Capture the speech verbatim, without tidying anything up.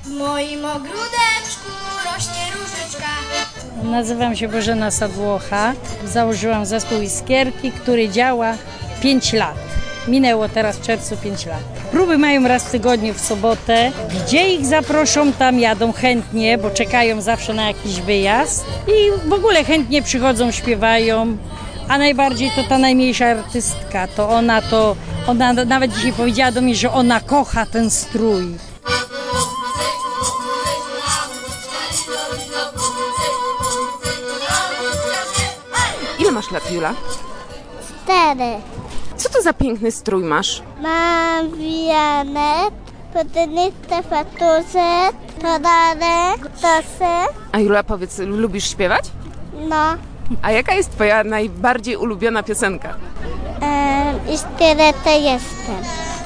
W moim ogródeczku rośnie różyczka. Nazywam się Bożena Sadłocha. Założyłam zespół Iskierki, który działa pięć lat. Minęło teraz w czerwcu pięć lat. Próby mają raz w tygodniu w sobotę. Gdzie ich zaproszą, tam jadą chętnie, bo czekają zawsze na jakiś wyjazd. I w ogóle chętnie przychodzą, śpiewają. A najbardziej to ta najmniejsza artystka. To ona to, ona nawet dzisiaj powiedziała do mnie, że ona kocha ten strój. Ile masz lat, Jula? Cztery. Co to za piękny strój masz? Mam wianek, podniste faturze, todarek, tosy. A Jula, powiedz, lubisz śpiewać? No, A jaka jest twoja najbardziej ulubiona piosenka? um, i tyle to jestem.